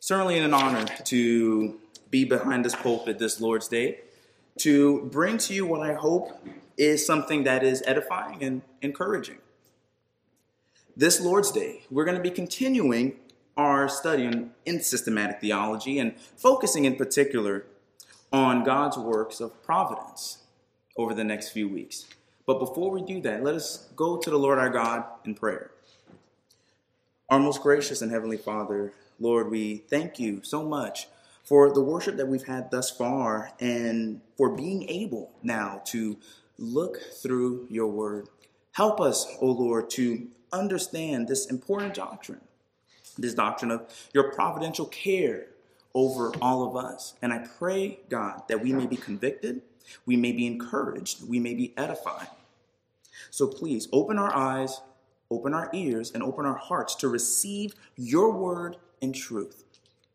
Certainly an honor to be behind this pulpit this Lord's Day, to bring to you what I hope is something that is edifying and encouraging. This Lord's Day, we're going to be continuing our study in systematic theology and focusing in particular on God's works of providence over the next few weeks. But before we do that, let us go to the Lord our God in prayer. Our most gracious and heavenly Father, Lord, we thank you so much for the worship that we've had thus far and for being able now to look through your word. Help us, O Lord, to understand this important doctrine, this doctrine of your providential care over all of us. And I pray, God, that we may be convicted, we may be encouraged, we may be edified. So please open our eyes, open our ears, and open our hearts to receive your word in truth.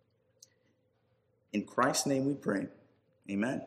In Christ's name we pray. Amen.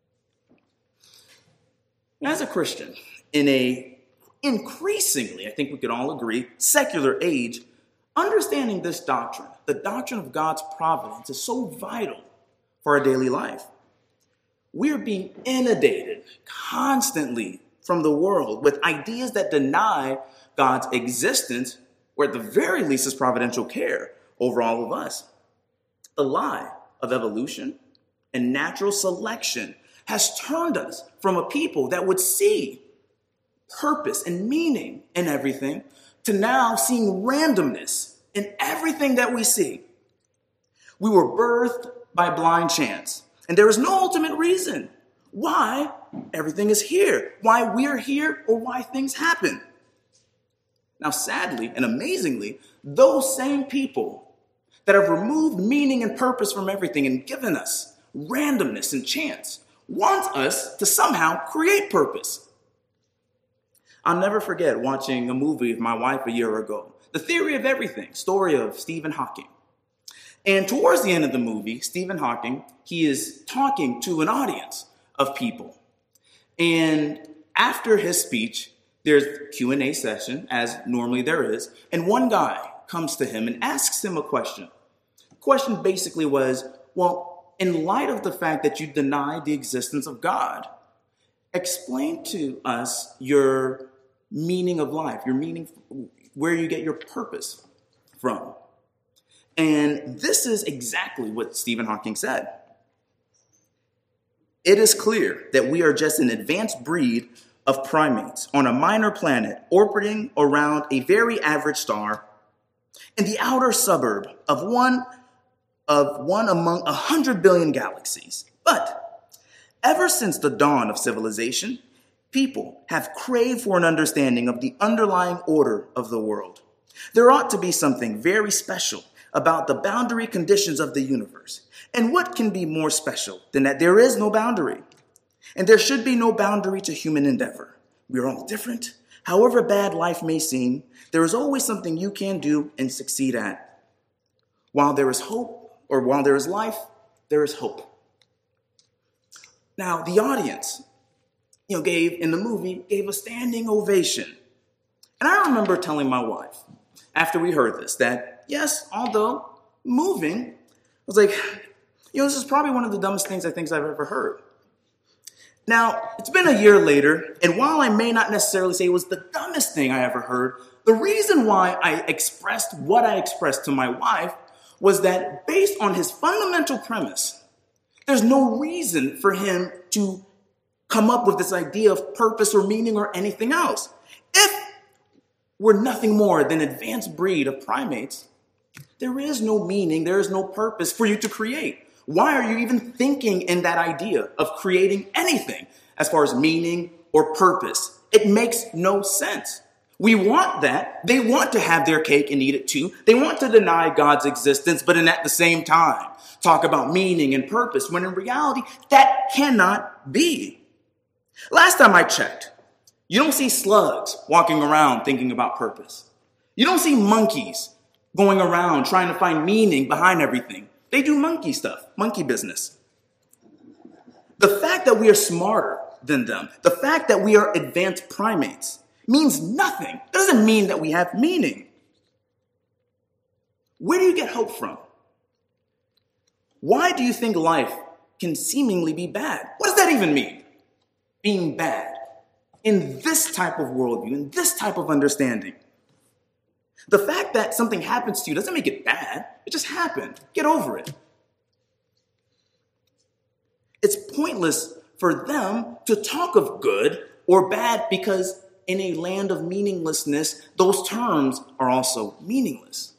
As a Christian, in a increasingly, I think we could all agree, secular age, understanding this doctrine, the doctrine of God's providence, is so vital for our daily life. We are being inundated constantly from the world with ideas that deny God's existence, or at the very least his providential care over all of us. The lie of evolution and natural selection has turned us from a people that would see purpose and meaning in everything to now seeing randomness in everything that we see. We were birthed by blind chance, and there is no ultimate reason why everything is here, why we're here, or why things happen. Now, sadly and amazingly, those same people that have removed meaning and purpose from everything and given us randomness and chance want us to somehow create purpose. I'll never forget watching a movie with my wife a year ago, The Theory of Everything, story of Stephen Hawking. And towards the end of the movie, Stephen Hawking, he is talking to an audience of people. And after his speech, there's a Q&A session, as normally there is, and one guy comes to him and asks him a question. The question basically was, well, in light of the fact that you deny the existence of God, explain to us your meaning of life, your meaning, where you get your purpose from. And this is exactly what Stephen Hawking said. It is clear that we are just an advanced breed of primates on a minor planet orbiting around a very average star in the outer suburb of one among 100 billion galaxies. But ever since the dawn of civilization, people have craved for an understanding of the underlying order of the world. There ought to be something very special about the boundary conditions of the universe. And what can be more special than that there is no boundary? And there should be no boundary to human endeavor. We are all different. However bad life may seem, there is always something you can do and succeed at. While there is hope, or while there is life, there is hope. Now, the audience, gave a standing ovation. And I remember telling my wife, after we heard this, that yes, although moving, I was like, this is probably one of the dumbest things I've ever heard. Now, it's been a year later, and while I may not necessarily say it was the dumbest thing I ever heard, the reason why I expressed what I expressed to my wife was that based on his fundamental premise, there's no reason for him to come up with this idea of purpose or meaning or anything else. If we're nothing more than an advanced breed of primates, there is no meaning, there is no purpose for you to create. Why are you even thinking in that idea of creating anything as far as meaning or purpose? It makes no sense. We want that. They want to have their cake and eat it too. They want to deny God's existence, but at the same time, talk about meaning and purpose, when in reality, that cannot be. Last time I checked, you don't see slugs walking around thinking about purpose. You don't see monkeys going around trying to find meaning behind everything. They do monkey stuff, monkey business. The fact that we are smarter than them, the fact that we are advanced primates, means nothing. It doesn't mean that we have meaning. Where do you get hope from? Why do you think life can seemingly be bad? What does that even mean? Being bad in this type of worldview, in this type of understanding. The fact that something happens to you doesn't make it bad. It just happened. Get over it. It's pointless for them to talk of good or bad because in a land of meaninglessness, those terms are also meaningless.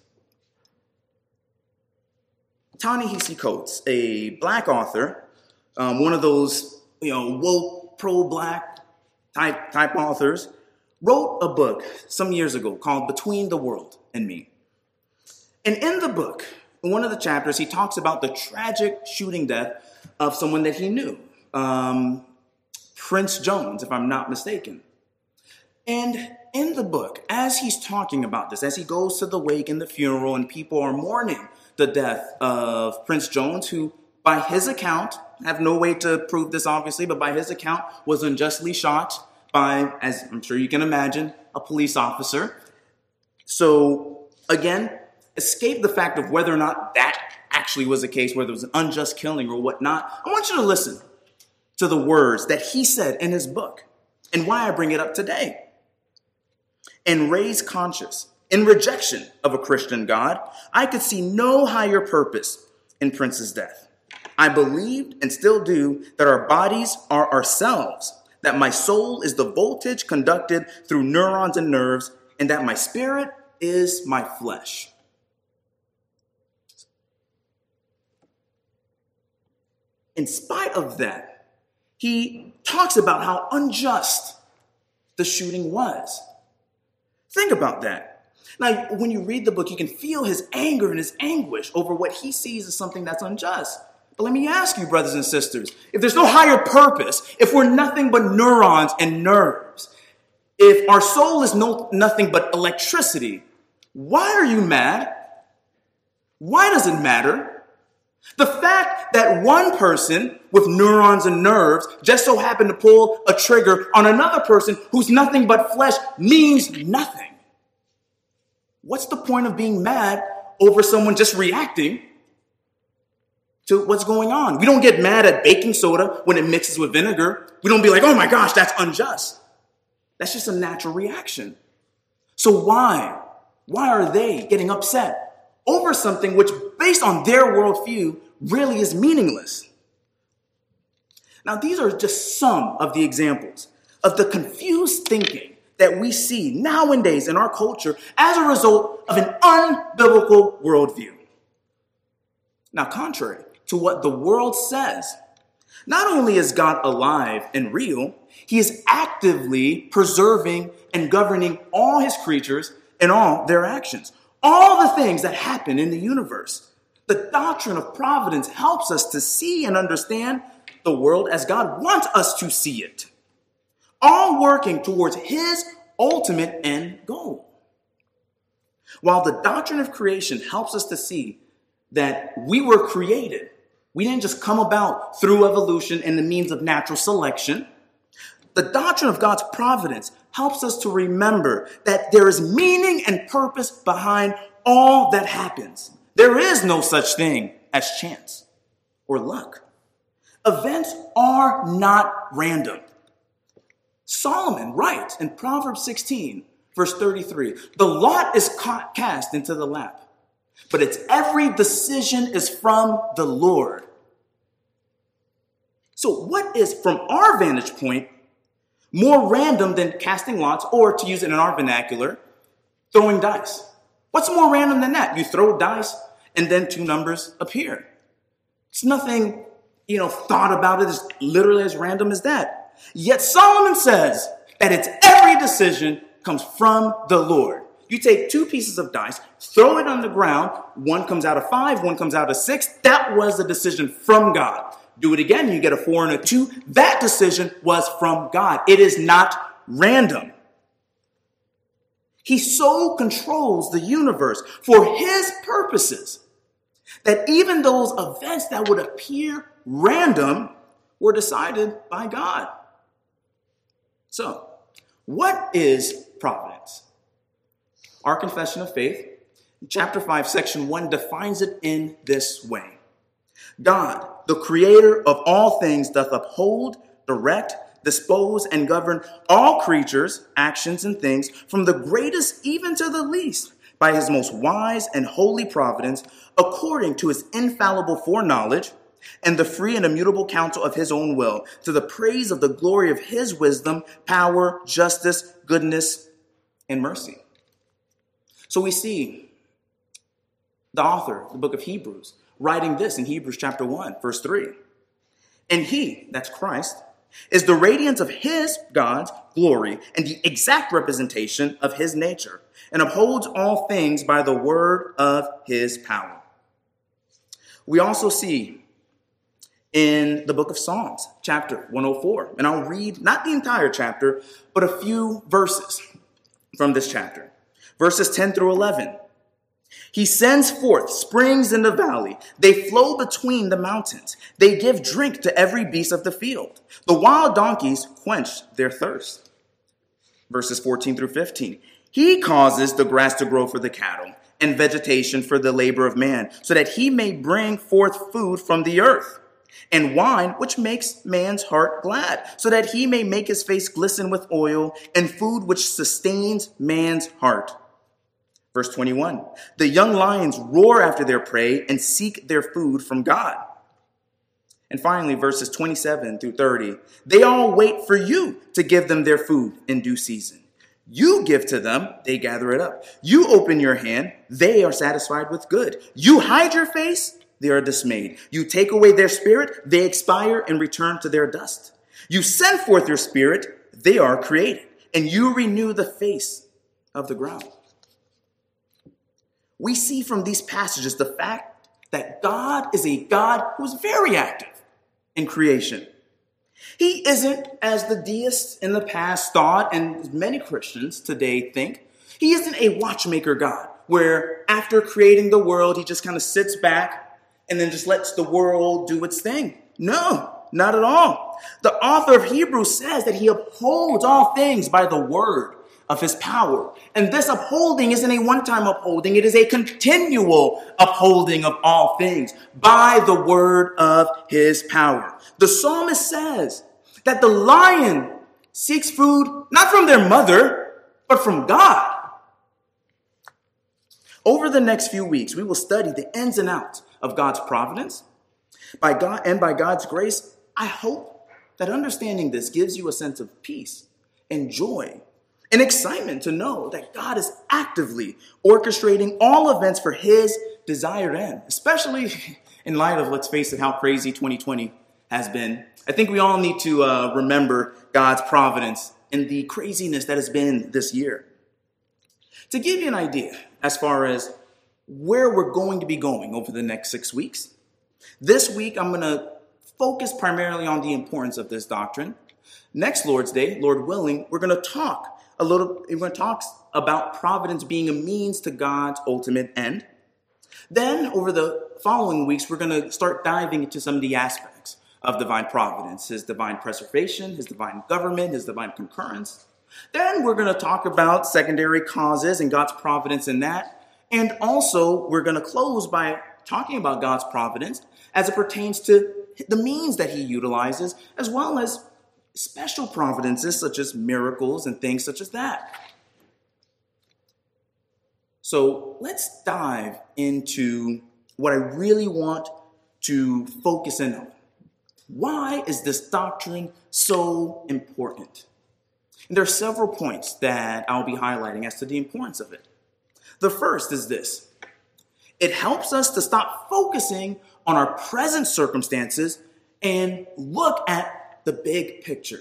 Ta-Nehisi Coates, a black author, one of those woke, pro-black type authors, wrote a book some years ago called Between the World and Me. And in the book, in one of the chapters, he talks about the tragic shooting death of someone that he knew, Prince Jones, if I'm not mistaken. And in the book, as he's talking about this, as he goes to the wake and the funeral and people are mourning the death of Prince Jones, who by his account, I have no way to prove this obviously, but by his account was unjustly shot by, as I'm sure you can imagine, a police officer. So again, escape the fact of whether or not that actually was the case, whether it was an unjust killing or whatnot. I want you to listen to the words that he said in his book and why I bring it up today. And raised conscious, in rejection of a Christian God, I could see no higher purpose in Prince's death. I believed and still do that our bodies are ourselves, that my soul is the voltage conducted through neurons and nerves, and that my spirit is my flesh. In spite of that, he talks about how unjust the shooting was. Think about that. Now, when you read the book, you can feel his anger and his anguish over what he sees as something that's unjust. But let me ask you, brothers and sisters, if there's no higher purpose, if we're nothing but neurons and nerves, if our soul is nothing but electricity, why are you mad? Why does it matter? The fact that one person with neurons and nerves just so happened to pull a trigger on another person who's nothing but flesh means nothing. What's the point of being mad over someone just reacting to what's going on? We don't get mad at baking soda when it mixes with vinegar. We don't be like, oh my gosh, that's unjust. That's just a natural reaction. So why are they getting upset over something which, based on their worldview, really is meaningless? Now, these are just some of the examples of the confused thinking that we see nowadays in our culture as a result of an unbiblical worldview. Now, contrary to what the world says, not only is God alive and real, he is actively preserving and governing all his creatures and all their actions. All the things that happen in the universe. The doctrine of providence helps us to see and understand the world as God wants us to see it. All working towards his ultimate end goal. While the doctrine of creation helps us to see that we were created, we didn't just come about through evolution and the means of natural selection. The doctrine of God's providence helps us to remember that there is meaning and purpose behind all that happens. There is no such thing as chance or luck. Events are not random. Solomon writes in Proverbs 16, verse 33, the lot is cast into the lap, but its every decision is from the Lord. So what is, from our vantage point, more random than casting lots, or to use it in our vernacular, throwing dice? What's more random than that? You throw dice and then two numbers appear. It's nothing, thought about it as literally as random as that. Yet Solomon says that its every decision comes from the Lord. You take two pieces of dice, throw it on the ground, one comes out of 5, one comes out of 6. That was a decision from God. Do it again, you get a 4 and a 2. That decision was from God. It is not random. He so controls the universe for his purposes that even those events that would appear random were decided by God. So, what is providence? Our Confession of Faith, chapter 5, section 1, defines it in this way. God, the creator of all things, doth uphold, direct, dispose, and govern all creatures, actions, and things, from the greatest even to the least, by his most wise and holy providence, according to his infallible foreknowledge, and the free and immutable counsel of his own will, to the praise of the glory of his wisdom, power, justice, goodness, and mercy. So we see the author of the book of Hebrews writing this in Hebrews chapter 1, verse 3. And he, that's Christ, is the radiance of his, God's, glory and the exact representation of his nature, and upholds all things by the word of his power. We also see in the book of Psalms, chapter 104, and I'll read not the entire chapter, but a few verses from this chapter. Verses 10 through 11. He sends forth springs in the valley. They flow between the mountains. They give drink to every beast of the field. The wild donkeys quench their thirst. Verses 14 through 15. He causes the grass to grow for the cattle and vegetation for the labor of man, so that he may bring forth food from the earth, and wine which makes man's heart glad, so that he may make his face glisten with oil, and food which sustains man's heart. Verse 21, the young lions roar after their prey and seek their food from God. And finally, verses 27 through 30, they all wait for you to give them their food in due season. You give to them, they gather it up. You open your hand, they are satisfied with good. You hide your face, they are dismayed. You take away their spirit, they expire and return to their dust. You send forth your spirit, they are created, and you renew the face of the ground. We see from these passages the fact that God is a God who's very active in creation. He isn't, as the deists in the past thought, and many Christians today think, he isn't a watchmaker God, where after creating the world, he just kind of sits back and then just lets the world do its thing. No, not at all. The author of Hebrews says that he upholds all things by the word of his power. And this upholding isn't a one-time upholding. It is a continual upholding of all things by the word of his power. The psalmist says that the lion seeks food not from their mother, but from God. Over the next few weeks, we will study the ins and outs of God's providence. By God's grace, I hope that understanding this gives you a sense of peace and joy and excitement to know that God is actively orchestrating all events for his desired end, especially in light of, let's face it, how crazy 2020 has been. I think we all need to remember God's providence and the craziness that has been this year. To give you an idea as far as where we're going to be going over the next 6 weeks, this week I'm going to focus primarily on the importance of this doctrine. Next Lord's Day, Lord willing, we're going to talk about providence being a means to God's ultimate end. Then, over the following weeks, we're going to start diving into some of the aspects of divine providence, his divine preservation, his divine government, his divine concurrence. Then we're going to talk about secondary causes and God's providence in that. And also, we're going to close by talking about God's providence as it pertains to the means that he utilizes, as well as special providences such as miracles and things such as that. So let's dive into what I really want to focus in on. Why is this doctrine so important? And there are several points that I'll be highlighting as to the importance of it. The first is this. It helps us to stop focusing on our present circumstances and look at the big picture.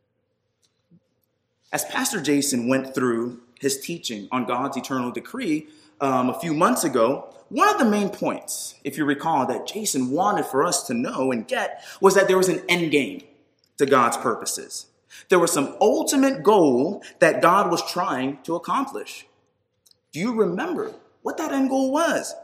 As Pastor Jason went through his teaching on God's eternal decree a few months ago, one of the main points, if you recall, that Jason wanted for us to know and get was that there was an end game to God's purposes. There was some ultimate goal that God was trying to accomplish. Do you remember what that end goal was?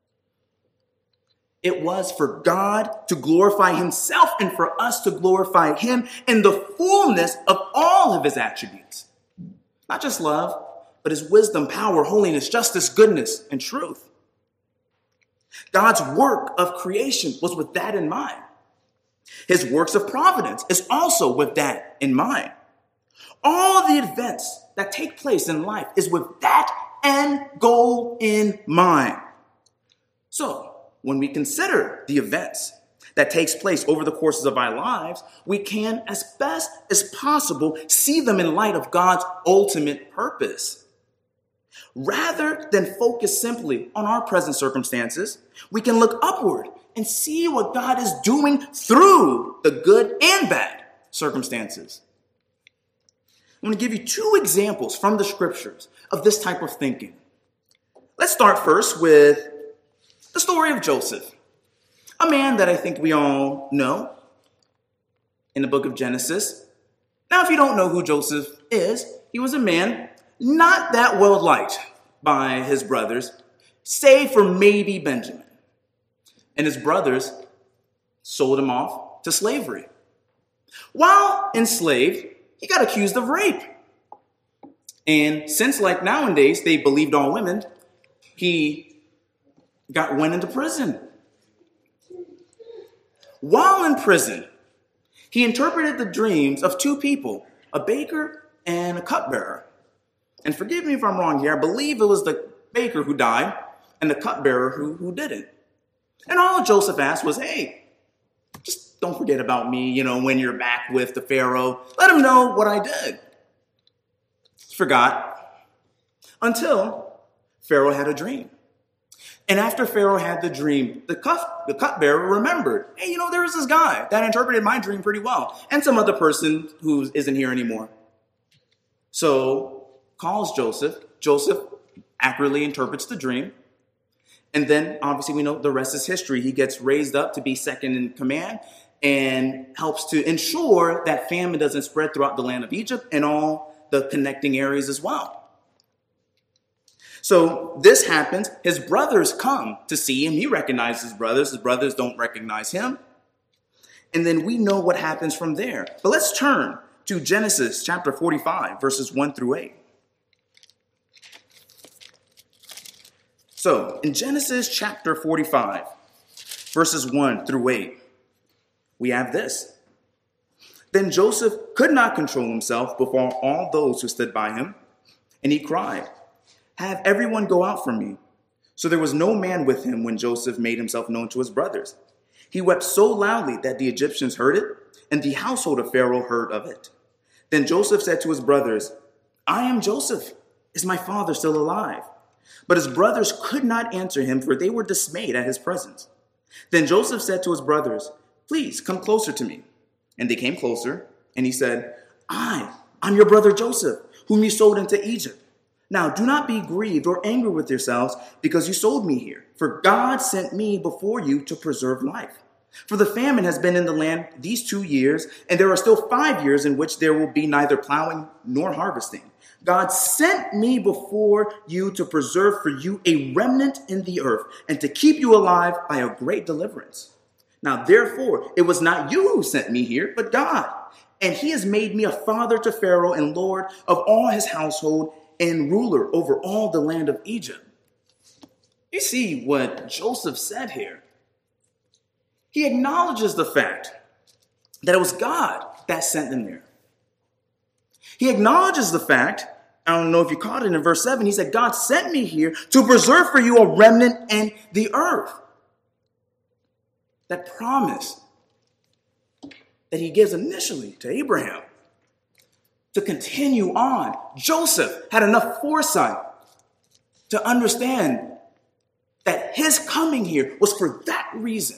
It was for God to glorify himself and for us to glorify him in the fullness of all of his attributes. Not just love, but his wisdom, power, holiness, justice, goodness, and truth. God's work of creation was with that in mind. His works of providence is also with that in mind. All the events that take place in life is with that end goal in mind. So, when we consider the events that takes place over the courses of our lives, we can, as best as possible, see them in light of God's ultimate purpose. Rather than focus simply on our present circumstances, we can look upward and see what God is doing through the good and bad circumstances. I'm going to give you two examples from the scriptures of this type of thinking. Let's start first with the story of Joseph, a man that I think we all know in the book of Genesis. Now, if you don't know who Joseph is, he was a man not that well liked by his brothers, save for maybe Benjamin. And his brothers sold him off to slavery. While enslaved, he got accused of rape. And since, like nowadays, they believed all women, he went into prison. While in prison, he interpreted the dreams of two people, a baker and a cupbearer. And forgive me if I'm wrong here, I believe it was the baker who died and the cupbearer who didn't. And all Joseph asked was, hey, just don't forget about me, when you're back with the Pharaoh. Let him know what I did. Forgot until Pharaoh had a dream. And after Pharaoh had the dream, the cupbearer remembered, hey, there was this guy that interpreted my dream pretty well, and some other person who isn't here anymore. So calls Joseph. Joseph accurately interprets the dream. And then, obviously, we know the rest is history. He gets raised up to be second in command and helps to ensure that famine doesn't spread throughout the land of Egypt and all the connecting areas as well. So this happens. His brothers come to see him. He recognizes his brothers. His brothers don't recognize him. And then we know what happens from there. But let's turn to Genesis chapter 45, verses 1 through 8. So, in Genesis chapter 45, verses 1 through 8, we have this. Then Joseph could not control himself before all those who stood by him, and he cried, have everyone go out from me. So there was no man with him when Joseph made himself known to his brothers. He wept so loudly that the Egyptians heard it, and the household of Pharaoh heard of it. Then Joseph said to his brothers, I am Joseph. Is my father still alive? But his brothers could not answer him, for they were dismayed at his presence. Then Joseph said to his brothers, please come closer to me. And they came closer, and he said, I'm your brother Joseph, whom you sold into Egypt. Now do not be grieved or angry with yourselves because you sold me here, for God sent me before you to preserve life. For the famine has been in the land these 2 years, and there are still 5 years in which there will be neither plowing nor harvesting. God sent me before you to preserve for you a remnant in the earth and to keep you alive by a great deliverance. Now, therefore, it was not you who sent me here, but God. And he has made me a father to Pharaoh and lord of all his household and ruler over all the land of Egypt. You see what Joseph said here. He acknowledges the fact that it was God that sent him there. He acknowledges the fact, I don't know if you caught it in verse 7, he said, God sent me here to preserve for you a remnant in the earth. That promise that he gives initially to Abraham to continue on. Joseph had enough foresight to understand that his coming here was for that reason.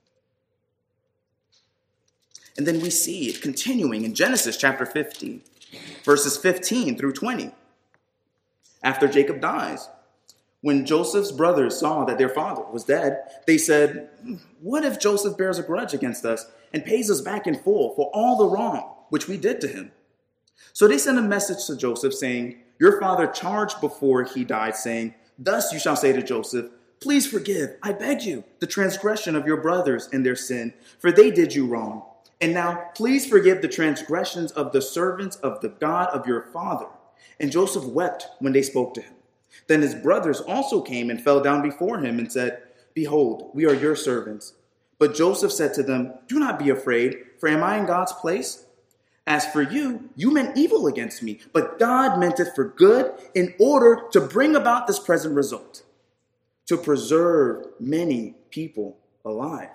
And then we see it continuing in Genesis chapter 15, verses 15 through 20. After Jacob dies, when Joseph's brothers saw that their father was dead, they said, what if Joseph bears a grudge against us and pays us back in full for all the wrong which we did to him? So they sent a message to Joseph saying, your father charged before he died, saying, thus you shall say to Joseph, please forgive, I beg you, the transgression of your brothers and their sin, for they did you wrong. And now please forgive the transgressions of the servants of the God of your father. And Joseph wept when they spoke to him. Then his brothers also came and fell down before him and said, Behold, we are your servants. But Joseph said to them, do not be afraid, for am I in God's place? As for you, you meant evil against me, but God meant it for good in order to bring about this present result, to preserve many people alive.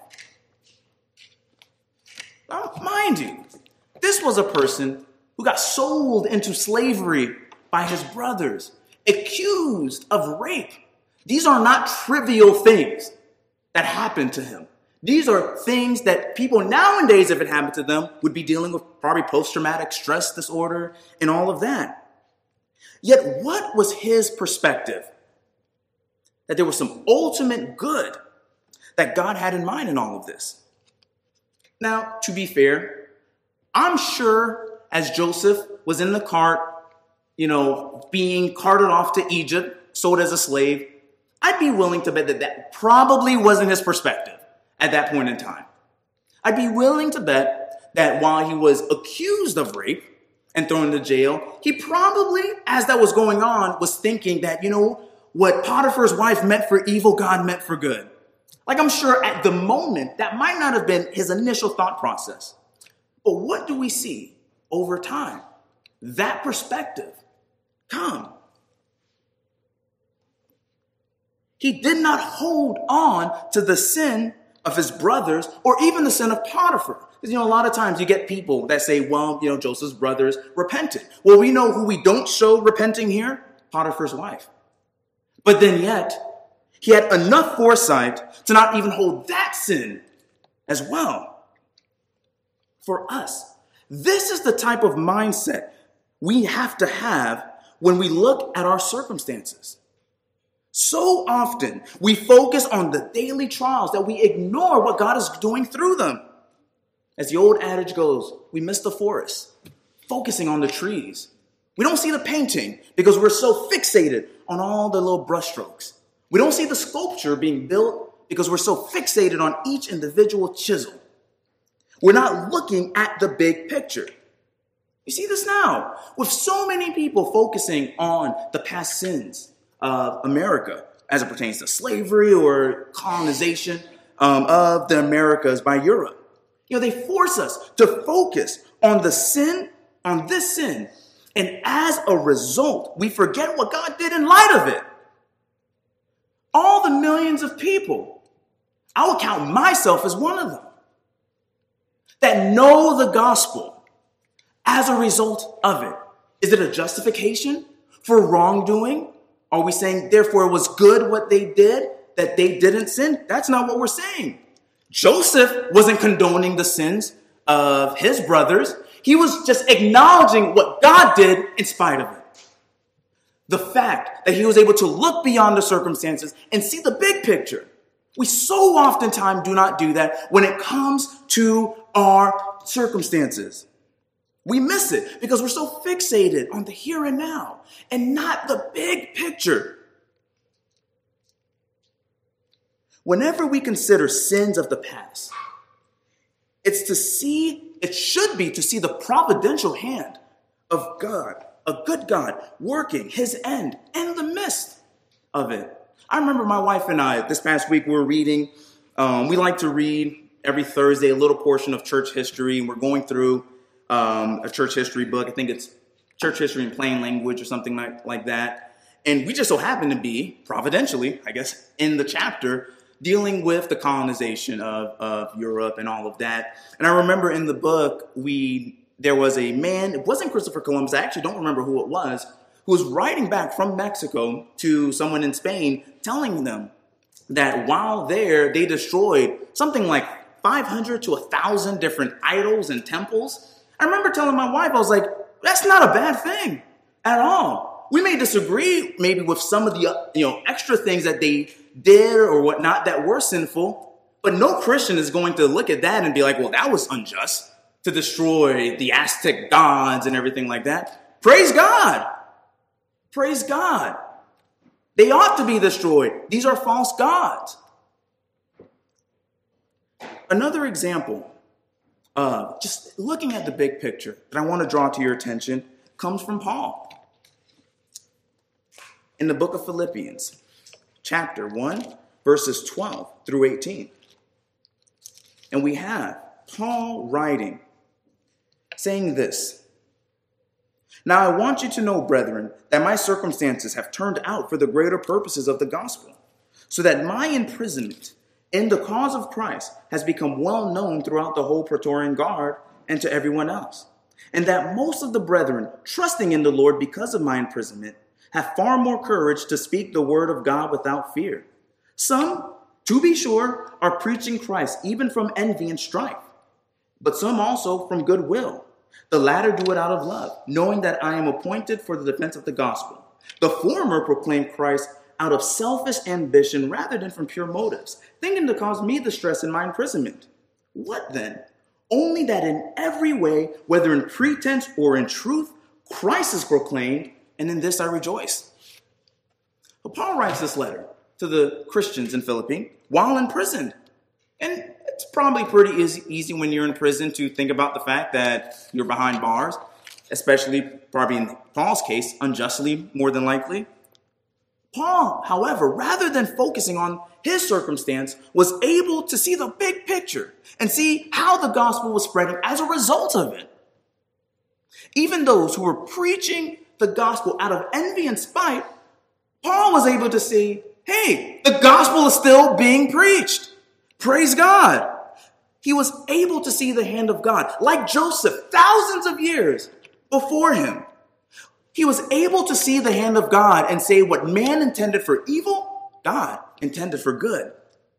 Now, mind you, this was a person who got sold into slavery by his brothers, accused of rape. These are not trivial things that happened to him. These are things that people nowadays, if it happened to them, would be dealing with probably post-traumatic stress disorder and all of that. Yet what was his perspective? That there was some ultimate good that God had in mind in all of this. Now, to be fair, I'm sure as Joseph was in the cart, being carted off to Egypt, sold as a slave, I'd be willing to bet that that probably wasn't his perspective at that point in time. I'd be willing to bet that while he was accused of rape and thrown into jail, he probably, as that was going on, was thinking that, what Potiphar's wife meant for evil, God meant for good. Like, I'm sure at the moment, that might not have been his initial thought process. But what do we see over time? That perspective come. He did not hold on to the sin of his brothers or even the sin of Potiphar. Because, a lot of times you get people that say, well, Joseph's brothers repented. Well, we know who we don't show repenting here, Potiphar's wife. But then yet, he had enough foresight to not even hold that sin as well. For us, this is the type of mindset we have to have when we look at our circumstances. So often, we focus on the daily trials that we ignore what God is doing through them. As the old adage goes, we miss the forest, focusing on the trees. We don't see the painting because we're so fixated on all the little brushstrokes. We don't see the sculpture being built because we're so fixated on each individual chisel. We're not looking at the big picture. You see this now with so many people focusing on the past sins of America as it pertains to slavery or colonization of the Americas by Europe. They force us to focus on the sin, on this sin. And as a result, we forget what God did in light of it. All the millions of people, I will count myself as one of them, that know the gospel as a result of it. Is it a justification for wrongdoing? Are we saying, therefore, it was good what they did, that they didn't sin? That's not what we're saying. Joseph wasn't condoning the sins of his brothers. He was just acknowledging what God did in spite of it. The fact that he was able to look beyond the circumstances and see the big picture. We so oftentimes do not do that when it comes to our circumstances. We miss it because we're so fixated on the here and now and not the big picture. Whenever we consider sins of the past, it should be to see the providential hand of God, a good God, working his end in the midst of it. I remember my wife and I, this past week, we were reading. We like to read every Thursday a little portion of church history, and we're going through a church history book. I think it's Church History in Plain Language or something like that. And we just so happen to be, providentially, I guess, in the chapter dealing with the colonization of Europe and all of that. And I remember in the book, there was a man, it wasn't Christopher Columbus, I actually don't remember who it was, who was writing back from Mexico to someone in Spain, telling them that while there, they destroyed something like 500 to 1,000 different idols and temples. I remember telling my wife, I was like, that's not a bad thing at all. We may disagree maybe with some of the extra things that they did or whatnot that were sinful, but no Christian is going to look at that and be like, well, that was unjust to destroy the Aztec gods and everything like that. Praise God. Praise God. They ought to be destroyed. These are false gods. Another example of just looking at the big picture that I want to draw to your attention comes from Paul. In the book of Philippians, chapter 1, verses 12 through 18. And we have Paul writing, saying this: "Now I want you to know, brethren, that my circumstances have turned out for the greater purposes of the gospel, so that my imprisonment in the cause of Christ has become well known throughout the whole Praetorian Guard and to everyone else, and that most of the brethren, trusting in the Lord because of my imprisonment, have far more courage to speak the word of God without fear. Some, to be sure, are preaching Christ even from envy and strife, but some also from goodwill. The latter do it out of love, knowing that I am appointed for the defense of the gospel. The former proclaim Christ out of selfish ambition rather than from pure motives, thinking to cause me distress in my imprisonment. What then? Only that in every way, whether in pretense or in truth, Christ is proclaimed, and in this I rejoice." But Paul writes this letter to the Christians in Philippi while in prison. And it's probably pretty easy when you're in prison to think about the fact that you're behind bars, especially probably in Paul's case, unjustly more than likely. Paul, however, rather than focusing on his circumstance, was able to see the big picture and see how the gospel was spreading as a result of it. Even those who were preaching the gospel out of envy and spite, Paul was able to see, hey, the gospel is still being preached. Praise God. He was able to see the hand of God, like Joseph, thousands of years before him. He was able to see the hand of God and say what man intended for evil, God intended for good.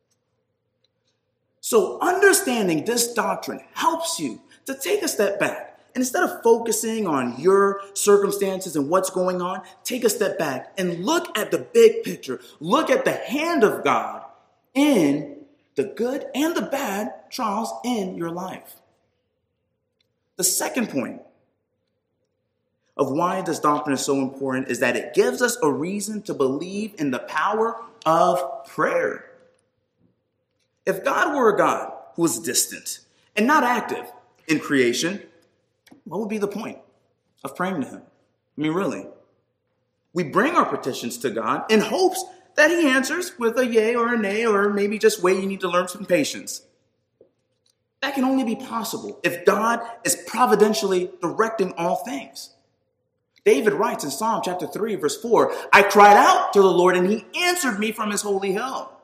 So understanding this doctrine helps you to take a step back. And instead of focusing on your circumstances and what's going on, take a step back and look at the big picture. Look at the hand of God in the good and the bad trials in your life. The second point of why this doctrine is so important is that it gives us a reason to believe in the power of prayer. If God were a God who was distant and not active in creation, what would be the point of praying to him? I mean, really. We bring our petitions to God in hopes that he answers with a yay or a nay, or maybe just wait, you need to learn some patience. That can only be possible if God is providentially directing all things. David writes in Psalm chapter 3, verse 4, "I cried out to the Lord and he answered me from his holy hill."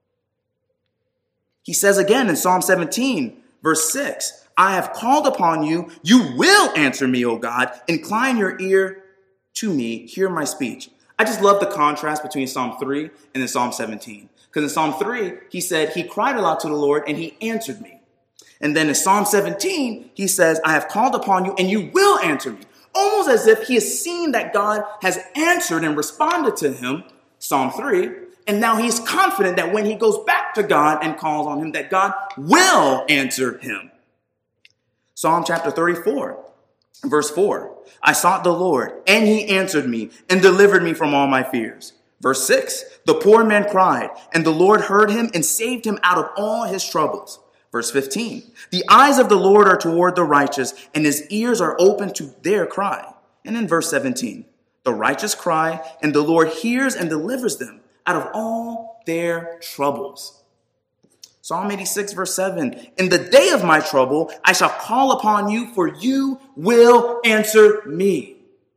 He says again in Psalm 17, verse 6, "I have called upon you. You will answer me, O God. Incline your ear to me. Hear my speech." I just love the contrast between Psalm 3 and then Psalm 17. Because in Psalm 3, he said, he cried aloud to the Lord and he answered me. And then in Psalm 17, he says, "I have called upon you and you will answer me." Almost as if he has seen that God has answered and responded to him, Psalm 3, and now he's confident that when he goes back to God and calls on him, that God will answer him. Psalm chapter 34, verse 4, "I sought the Lord, and he answered me and delivered me from all my fears." Verse 6, "The poor man cried, and the Lord heard him and saved him out of all his troubles." Verse 15, "The eyes of the Lord are toward the righteous, and his ears are open to their cry." And in verse 17, "The righteous cry, and the Lord hears and delivers them out of all their troubles." Psalm 86, verse 7, "In the day of my trouble, I shall call upon you, for you will answer me."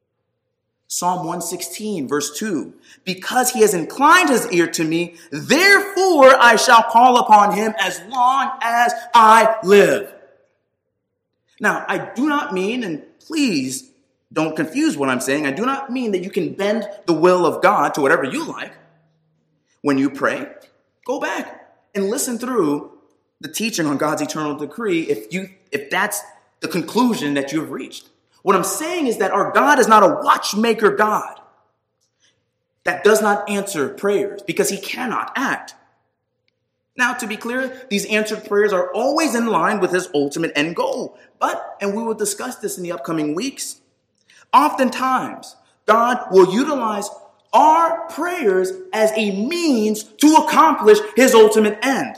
Psalm 116, verse 2, "Because he has inclined his ear to me, therefore I shall call upon him as long as I live." Now, I do not mean, and please don't confuse what I'm saying, I do not mean that you can bend the will of God to whatever you like. When you pray, go back and listen through the teaching on God's eternal decree if that's the conclusion that you have reached. What I'm saying is that our God is not a watchmaker God that does not answer prayers because he cannot act. Now, to be clear, these answered prayers are always in line with his ultimate end goal. But, and we will discuss this in the upcoming weeks, oftentimes God will utilize our prayers as a means to accomplish his ultimate end.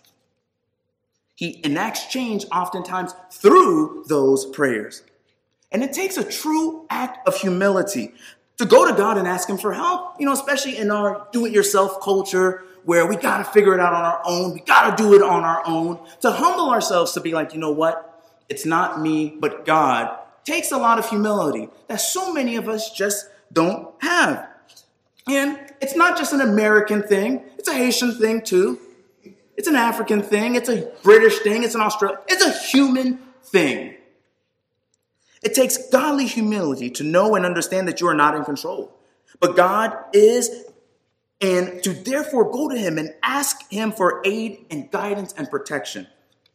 He enacts change oftentimes through those prayers. And it takes a true act of humility To go to God and ask him for help, especially in our do-it-yourself culture where we got to figure it out on our own. We got to do it on our own. To humble ourselves to be like, you know what? It's not me, but God takes a lot of humility that so many of us just don't have. And it's not just an American thing. It's a Haitian thing too. It's an African thing. It's a British thing. It's an Australian. It's a human thing. It takes godly humility to know and understand that you are not in control. But God is, and to therefore go to him and ask him for aid and guidance and protection.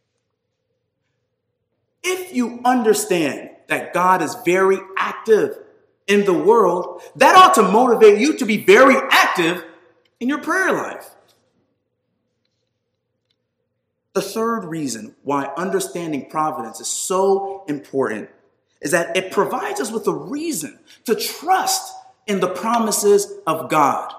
If you understand that God is very active in the world, that ought to motivate you to be very active in your prayer life. The third reason why understanding providence is so important is that it provides us with a reason to trust in the promises of God.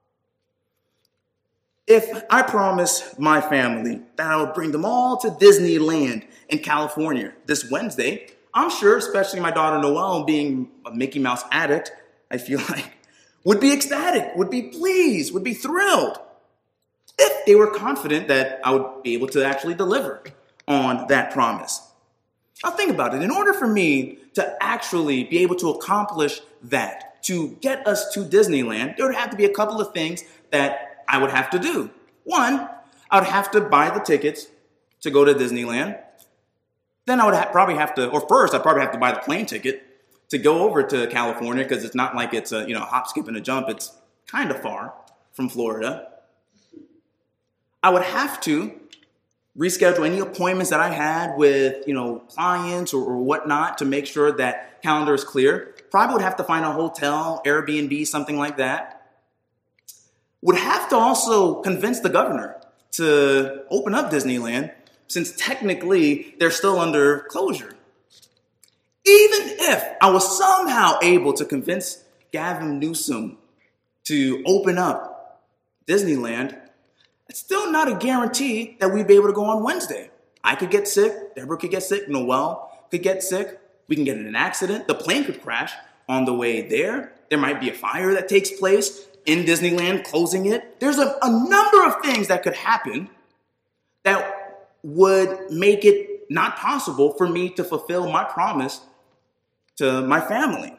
If I promise my family that I would bring them all to Disneyland in California this Wednesday, I'm sure, especially my daughter Noelle, being a Mickey Mouse addict, I feel like, would be ecstatic, would be pleased, would be thrilled, if they were confident that I would be able to actually deliver on that promise. Now think about it. In order for me to actually be able to accomplish that, to get us to Disneyland, there would have to be a couple of things that I would have to do. One, I would have to buy the tickets to go to Disneyland. Then I would probably have to, or first I'd probably have to buy the plane ticket to go over to California, because it's not like it's a hop, skip, and a jump. It's kind of far from Florida. I would have to reschedule any appointments that I had with, clients or whatnot to make sure that calendar is clear. Probably would have to find a hotel, Airbnb, something like that. Would have to also convince the governor to open up Disneyland, since technically they're still under closure. Even if I was somehow able to convince Gavin Newsom to open up Disneyland, it's still not a guarantee that we'd be able to go on Wednesday. I could get sick. Deborah could get sick. Noelle could get sick. We can get in an accident. The plane could crash on the way there. There might be a fire that takes place in Disneyland, closing it. There's a number of things that could happen that would make it not possible for me to fulfill my promise to my family.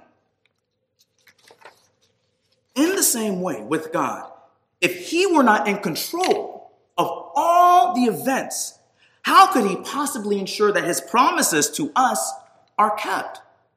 In the same way with God, if he were not in control of all the events, how could he possibly ensure that his promises to us are kept?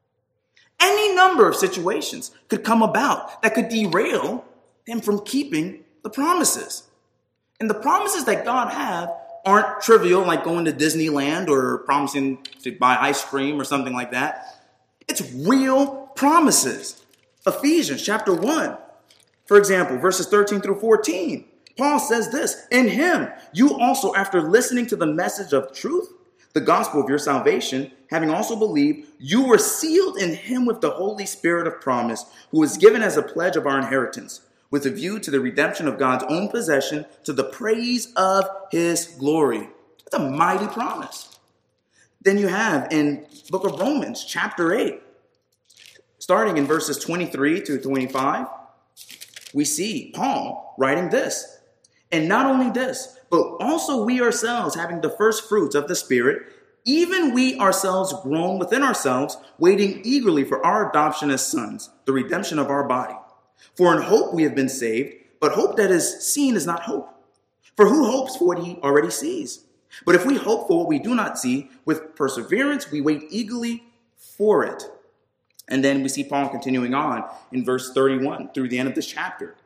Any number of situations could come about that could derail him from keeping the promises. And the promises that God have aren't trivial, like going to Disneyland or promising to buy ice cream or something like that. It's real promises. Ephesians chapter 1. For example, verses 13 through 14, Paul says this: in him, you also, after listening to the message of truth, the gospel of your salvation, having also believed, you were sealed in him with the Holy Spirit of promise, who was given as a pledge of our inheritance, with a view to the redemption of God's own possession, to the praise of his glory. That's a mighty promise. Then you have in the book of Romans, chapter 8, starting in verses 23 to 25, we see Paul writing this. And not only this, but also we ourselves, having the first fruits of the Spirit, even we ourselves groan within ourselves, waiting eagerly for our adoption as sons, the redemption of our body. For in hope we have been saved, but hope that is seen is not hope. For who hopes for what he already sees? But if we hope for what we do not see, with perseverance we wait eagerly for it. And then we see Paul continuing on in verse 31 through the end of this chapter.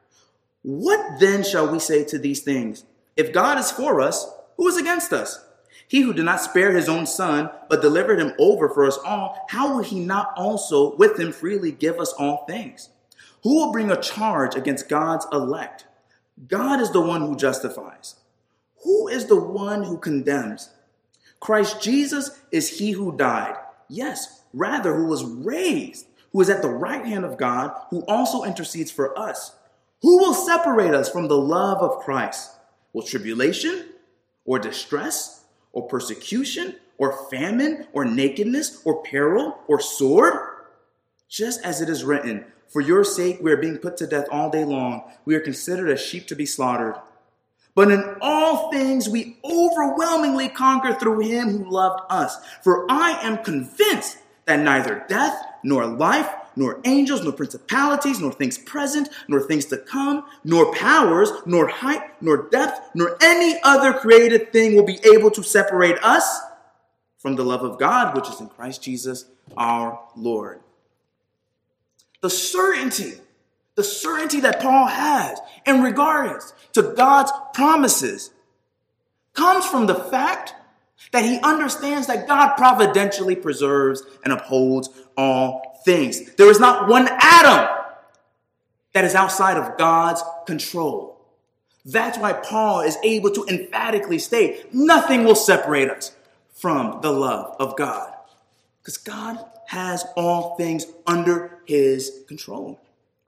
What then shall we say to these things? If God is for us, who is against us? He who did not spare his own son, but delivered him over for us all, how will he not also with him freely give us all things? Who will bring a charge against God's elect? God is the one who justifies. Who is the one who condemns? Christ Jesus is he who died. Yes, rather, who was raised, who is at the right hand of God, who also intercedes for us. Who will separate us from the love of Christ? Will tribulation, or distress, or persecution, or famine, or nakedness, or peril, or sword? Just as it is written, For your sake, we are being put to death all day long. We are considered as sheep to be slaughtered. But in all things, we overwhelmingly conquer through him who loved us. For I am convinced that neither death, nor life, nor angels, nor principalities, nor things present, nor things to come, nor powers, nor height, nor depth, nor any other created thing will be able to separate us from the love of God, which is in Christ Jesus our Lord. The certainty that Paul has in regards to God's promises comes from the fact that he understands that God providentially preserves and upholds all things. There is not one atom that is outside of God's control. That's why Paul is able to emphatically state nothing will separate us from the love of God, because God has all things under his control.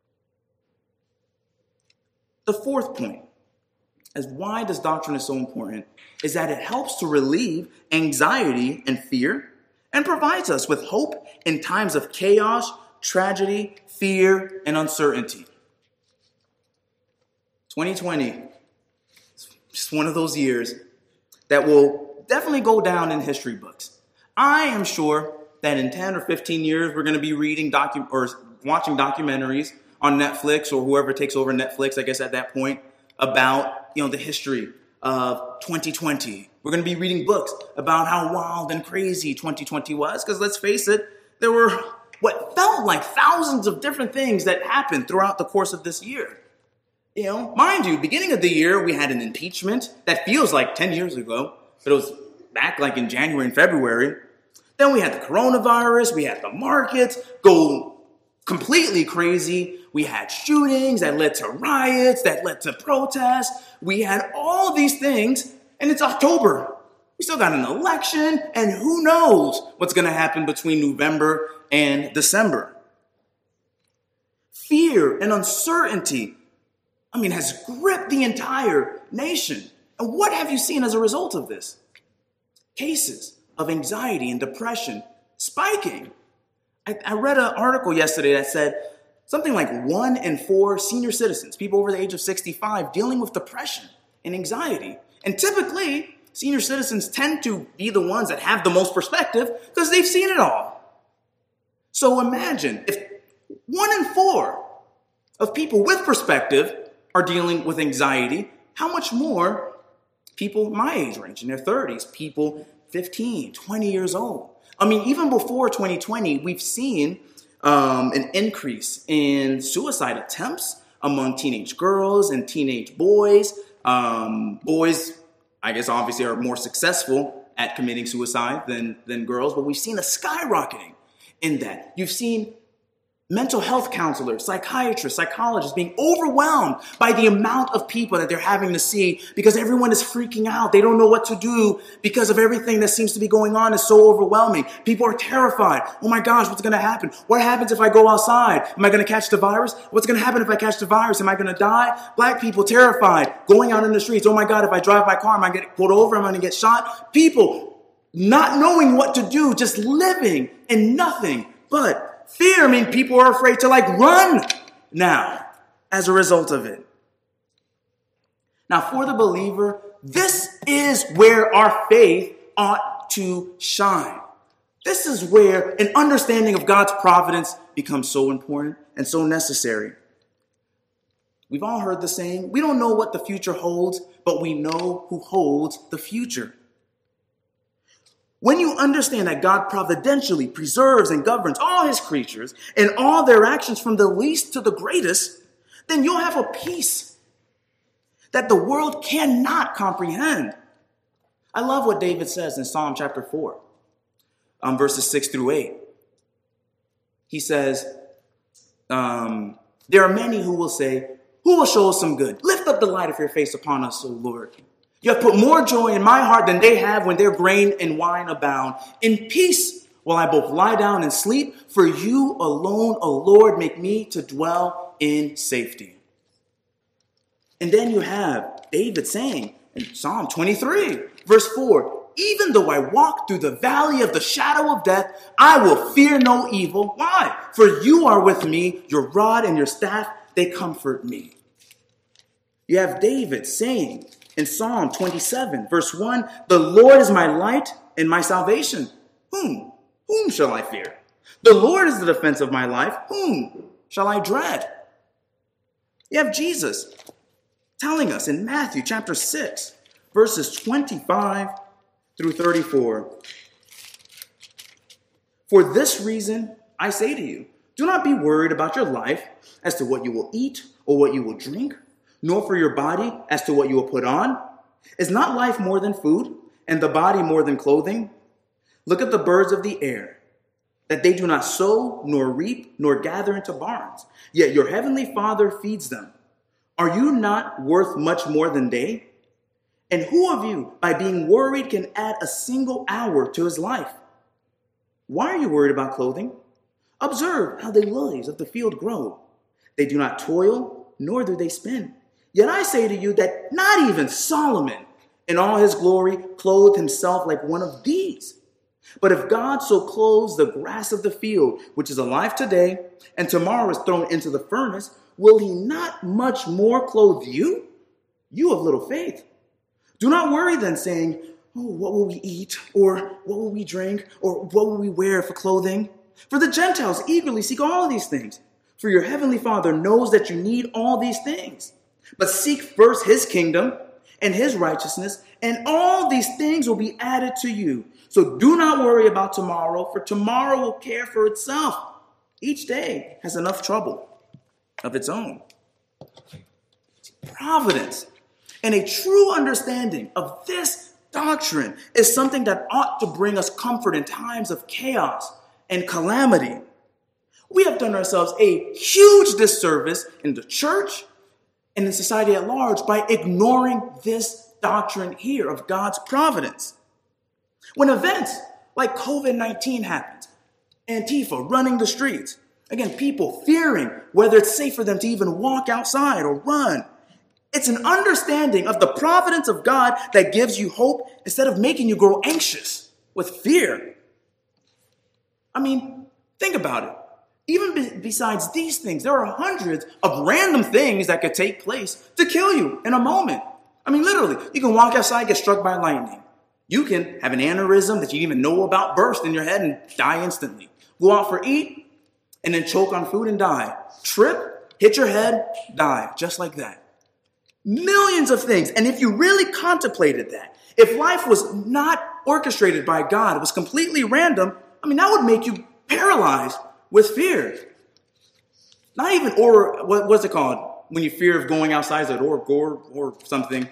The fourth point, as why this doctrine is so important, is that it helps to relieve anxiety and fear and provides us with hope in times of chaos, tragedy, fear, and uncertainty. 2020 is just one of those years that will definitely go down in history books. I am sure that in 10 or 15 years, we're going to be reading or watching documentaries on Netflix or whoever takes over Netflix, I guess at that point, about the history of 2020. We're going to be reading books about how wild and crazy 2020 was, because let's face it, there were what felt like thousands of different things that happened throughout the course of this year. Mind you, beginning of the year, we had an impeachment that feels like 10 years ago, but it was back like in January and February. Then we had the coronavirus, we had the markets go completely crazy. We had shootings that led to riots, that led to protests. We had all of these things, and it's October. We still got an election, and who knows what's going to happen between November and December. Fear and uncertainty, has gripped the entire nation. And what have you seen as a result of this? Cases of anxiety and depression spiking. I read an article yesterday that said something like 1 in 4 senior citizens, people over the age of 65, dealing with depression and anxiety. And typically, senior citizens tend to be the ones that have the most perspective because they've seen it all. So imagine if 1 in 4 of people with perspective are dealing with anxiety, how much more people my age range, in their 30s, people 15, 20 years old. Even before 2020, we've seen an increase in suicide attempts among teenage girls and teenage boys. Boys, I guess, obviously are more successful at committing suicide than girls, but we've seen a skyrocketing in that. You've seen mental health counselors, psychiatrists, psychologists being overwhelmed by the amount of people that they're having to see because everyone is freaking out. They don't know what to do because of everything that seems to be going on is so overwhelming. People are terrified. Oh my gosh, what's going to happen? What happens if I go outside? Am I going to catch the virus? What's going to happen if I catch the virus? Am I going to die? Black people terrified, going out in the streets. Oh my God, if I drive my car, am I going to get pulled over? Am I going to get shot? People not knowing what to do, just living in nothing but fear. People are afraid to run now as a result of it. Now, for the believer, this is where our faith ought to shine. This is where an understanding of God's providence becomes so important and so necessary. We've all heard the saying, we don't know what the future holds, but we know who holds the future. When you understand that God providentially preserves and governs all his creatures and all their actions from the least to the greatest, then you'll have a peace that the world cannot comprehend. I love what David says in Psalm chapter 4, verses 6 through 8. He says, there are many who will say, who will show us some good? Lift up the light of your face upon us, O Lord. You have put more joy in my heart than they have when their grain and wine abound. In peace will I both lie down and sleep, for you alone, O Lord, make me to dwell in safety. And then you have David saying in Psalm 23, verse 4, even though I walk through the valley of the shadow of death, I will fear no evil. Why? For you are with me, your rod and your staff, they comfort me. You have David saying in Psalm 27, verse 1, the Lord is my light and my salvation. Whom shall I fear? The Lord is the defense of my life. Whom shall I dread? You have Jesus telling us in Matthew chapter 6, verses 25 through 34. For this reason, I say to you, do not be worried about your life as to what you will eat or what you will drink, nor for your body as to what you will put on. Is not life more than food, and the body more than clothing? Look at the birds of the air, that they do not sow, nor reap, nor gather into barns, yet your heavenly Father feeds them. Are you not worth much more than they? And who of you, by being worried, can add a single hour to his life? Why are you worried about clothing? Observe how the lilies of the field grow. They do not toil, nor do they spin. Yet I say to you that not even Solomon, in all his glory, clothed himself like one of these. But if God so clothes the grass of the field, which is alive today, and tomorrow is thrown into the furnace, will he not much more clothe you? You of little faith. Do not worry then, saying, oh, what will we eat? Or what will we drink? Or what will we wear for clothing? For the Gentiles eagerly seek all these things. For your heavenly Father knows that you need all these things. But seek first his kingdom and his righteousness, and all these things will be added to you. So do not worry about tomorrow, for tomorrow will care for itself. Each day has enough trouble of its own. Providence and a true understanding of this doctrine is something that ought to bring us comfort in times of chaos and calamity. We have done ourselves a huge disservice in the church and in society at large by ignoring this doctrine here of God's providence. When events like COVID-19 happens, Antifa running the streets, again, people fearing whether it's safe for them to even walk outside or run. It's an understanding of the providence of God that gives you hope instead of making you grow anxious with fear. I mean, think about it. Even besides these things, there are hundreds of random things that could take place to kill you in a moment. I mean, literally, you can walk outside, get struck by lightning. You can have an aneurysm that you didn't even know about burst in your head and die instantly. Go out for eat and then choke on food and die. Trip, hit your head, die, just like that. Millions of things. And if you really contemplated that, if life was not orchestrated by God, it was completely random, I mean, that would make you paralyzed with fear. Not even, or what's it called? When you fear of going outside, is it or something?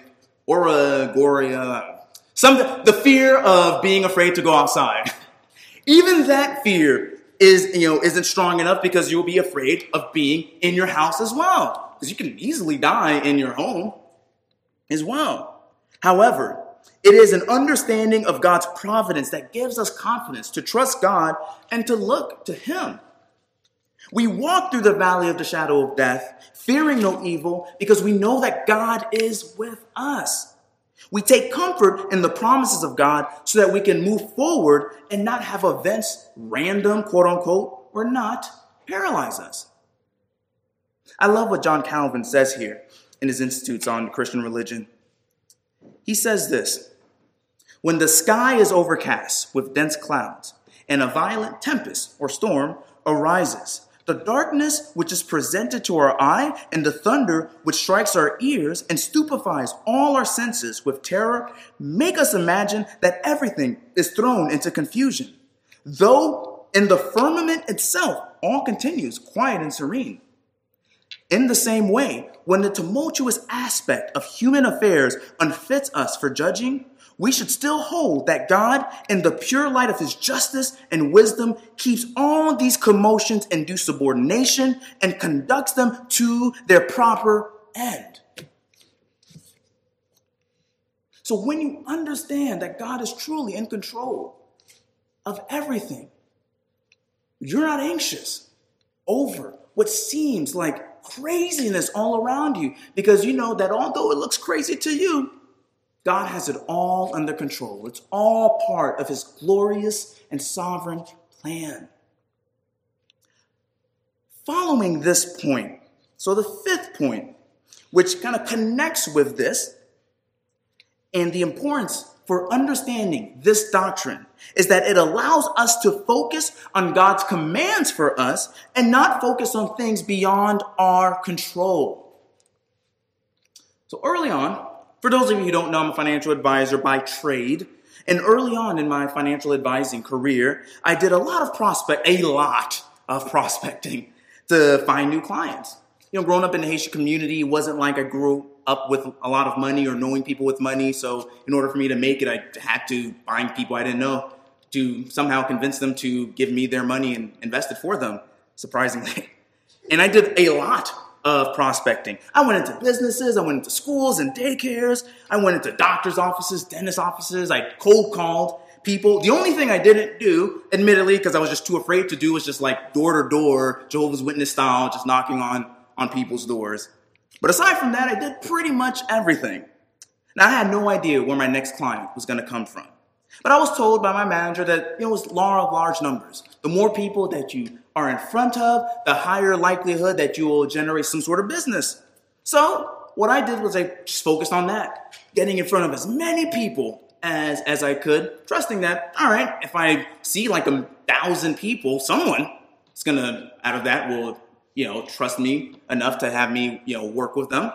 The fear of being afraid to go outside. Even that fear isn't strong enough because you'll be afraid of being in your house as well. Because you can easily die in your home as well. However, it is an understanding of God's providence that gives us confidence to trust God and to look to him. We walk through the valley of the shadow of death, fearing no evil, because we know that God is with us. We take comfort in the promises of God so that we can move forward and not have events, random, quote unquote, or not, paralyze us. I love what John Calvin says here in his Institutes on Christian Religion. He says this: when the sky is overcast with dense clouds and a violent tempest or storm arises, the darkness which is presented to our eye and the thunder which strikes our ears and stupefies all our senses with terror make us imagine that everything is thrown into confusion, though in the firmament itself all continues quiet and serene. In the same way, when the tumultuous aspect of human affairs unfits us for judging, we should still hold that God, in the pure light of his justice and wisdom, keeps all these commotions in due subordination and conducts them to their proper end. So when you understand that God is truly in control of everything, you're not anxious over what seems like craziness all around you, because you know that although it looks crazy to you, God has it all under control. It's all part of his glorious and sovereign plan. Following this point, so the fifth point, which kind of connects with this, and the importance for understanding this doctrine is that it allows us to focus on God's commands for us and not focus on things beyond our control. So early on, for those of you who don't know, I'm a financial advisor by trade. And early on in my financial advising career, I did a lot of prospecting to find new clients. Growing up in the Haitian community, it wasn't like I grew up with a lot of money or knowing people with money. So in order for me to make it, I had to find people I didn't know to somehow convince them to give me their money and invest it for them, surprisingly. And I did a lot of prospecting. I went into businesses, I went into schools and daycares, I went into doctor's offices, dentist offices, I cold called people. The only thing I didn't do, admittedly, because I was just too afraid to do, was just like door to door, Jehovah's Witness style, just knocking on people's doors. But aside from that, I did pretty much everything. Now, I had no idea where my next client was going to come from. But I was told by my manager that it was law of large numbers. The more people that you are in front of, the higher likelihood that you will generate some sort of business. So what I did was I just focused on that, getting in front of as many people as I could, trusting that, all right, if I see like 1,000 people, someone is going to, out of that, will trust me enough to have me, work with them.